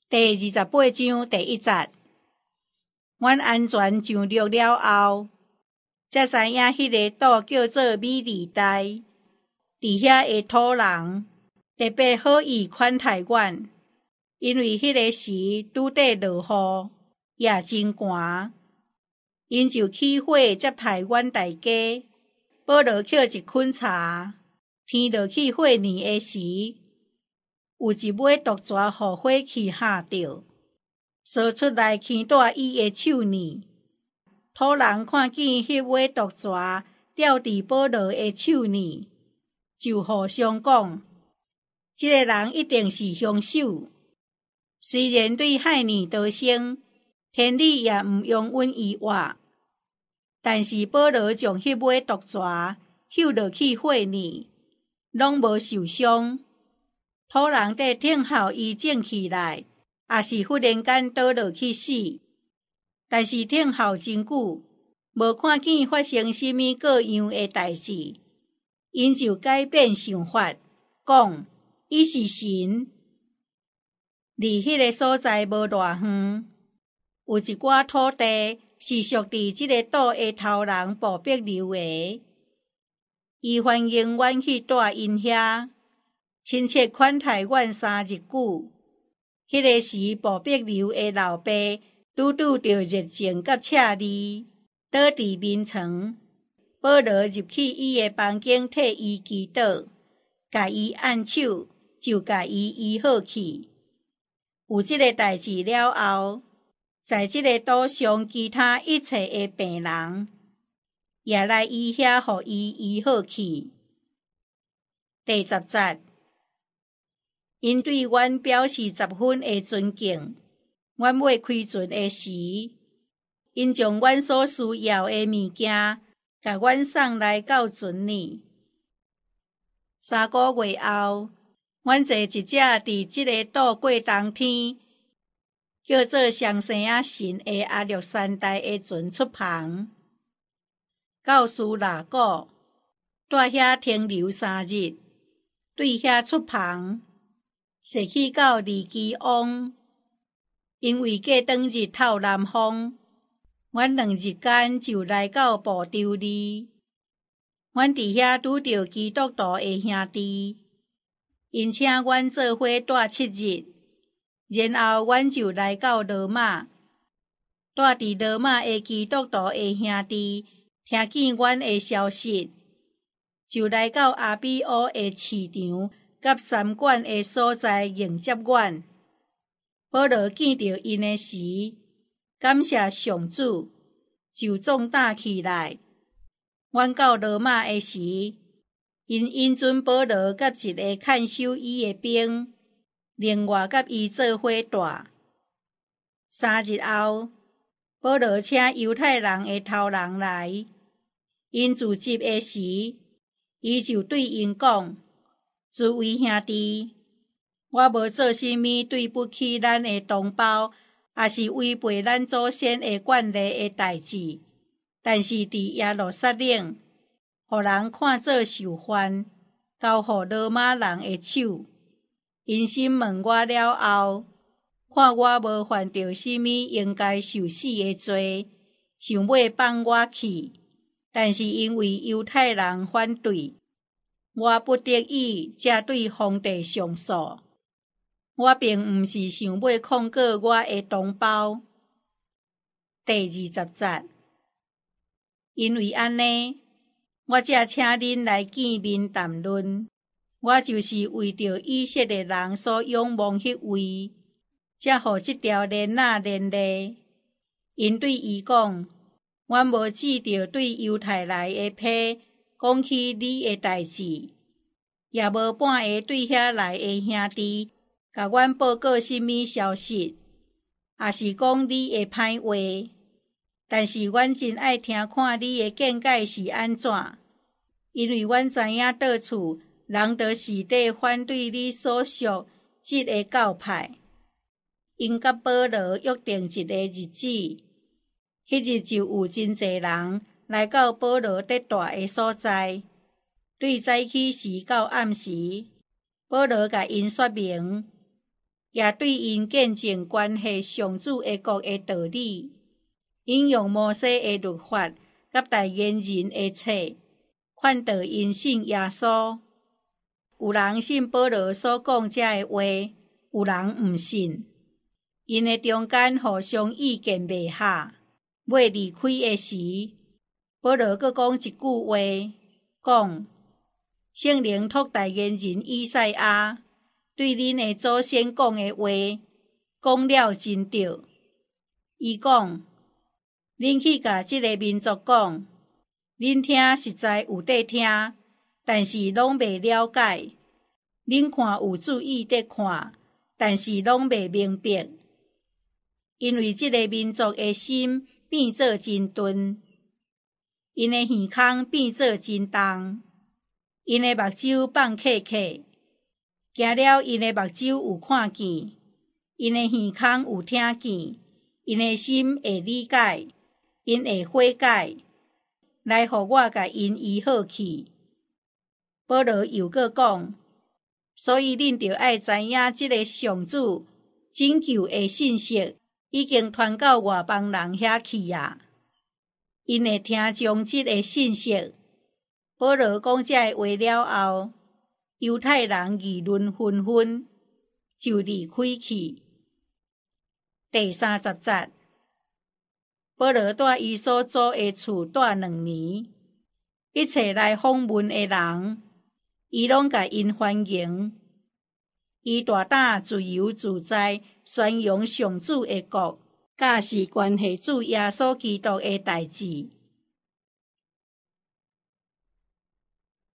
第28章第1節，阮安全上陸了後，才知影迄個島叫做美利台。佇遐的土人特別好意款待阮，因為迄個時拄底落雨，也真寒。因就起火接待阮大家。保羅抾一捆柴，天落去過年的時，有一尾毒蛇互火氣嚇着，燒出來牽帶伊的手呢。土人看見迄尾毒蛇吊佇保羅的手呢，就互相講：這個人一定是兇手。雖然對害年道生，天理也毋容允伊活。但是保羅將迄尾毒蛇丟落去火呢，攏無受傷。土人在等候伊醒起來，也是忽然間倒落去死。但是等候真久，無看見發生什麼各樣的代志，因就改變想法，講伊是神。離迄個所在無偌遠，有一寡土地是屬佇這個島的頭人布壁留的，伊歡迎阮去住因遐，親切款待阮3日久。迄個時布壁留的老爸拄拄着熱症甲赤痢，倒佇眠床。保羅入去伊的房間替伊祈禱，甲伊按手，就甲伊醫好去。有這個代志了後，在這個島上其他一切的病人也來伊遐，互伊醫好去。第10節，因對阮表示10分的尊敬。阮要開船的時，因將阮所需要的物件，甲阮送來到船裡。3個月後，阮坐一隻佇這個島過冬天，叫做雙生仔神的亞歷山大的船出航，到蘇拉古，住遐停留3日，對遐出航，駛去到利基翁，因為過轉日透南風，阮2日間就來到部洲裡。阮佇遐拄着基督徒的兄弟，因請阮做伙住7日。然後，阮就來到羅馬，住佇羅馬的基督徒的兄弟聽見阮的消息，就來到阿比烏的市場甲三館的所在迎接阮。保羅見到因的時，感謝上主，就壯膽起來。阮到羅馬的時，因引准保羅甲一個看守伊的兵，另外甲伊做伙住。3日後，保羅請猶太人的頭人來，因自執的時，伊就對因講：諸位兄弟，我無做什麼對不起咱的同胞，也是違背咱祖先的慣例的代志。但是佇耶路撒冷，互人看做受犯，交予羅馬人的手。因審問我了後，看我無犯着什麼應該受死的罪，想要放我去。但是因為猶太人反對，我不得已才對皇帝上訴。我並毋是想要控告我的同胞。第20節，因為安尼，我才請恁來見面談論。我就是為着以色列人所仰望迄位，才互這條鏈仔連累。因對伊講：我無記着對猶太來的批講起你的代志，也無半下對遐來的兄弟甲阮報告什麼消息，也是講你的歹話。但是阮真愛聽看你的見解是安怎，因為阮知影倒處人就是在反對你所屬這個教派。因甲保羅約定一個日子，迄日就有真濟人來到保羅得住的所在。對早起時到暗時，保羅甲因說明， 也对因见证关系上主的国的道理，引用摩西的律法甲大言人的册，劝导因信耶稣。有人信保罗所讲遮的话，有人毋信。因的中间互相意见袂合，要离开的时，保罗阁讲一句话，讲圣灵托大言人以赛亚对恁的祖先讲的话，讲了真对。伊讲，恁去甲即个民族讲，恁听实在有得听，但是拢袂了解；恁看有注意得看，但是拢袂明白。因为即个民族的心变做真钝，因的耳孔变做真重，因的目睭放刻刻，行了因的目睭有看见，因的耳孔有听见，因的心会理解，因会悔改，来互我甲因医好去。保罗又阁讲，所以恁着爱知影即个上主拯救的信息已经传到外邦人遐去啊！因会听从即个信息。保罗讲遮个话了后，犹太人议论纷纷，就离开去。第30节，保罗在伊所租的厝住2年，一切来访问的人，伊拢甲因欢迎。伊大胆自由自在宣扬上主的国，甲是关系主耶稣基督的代志。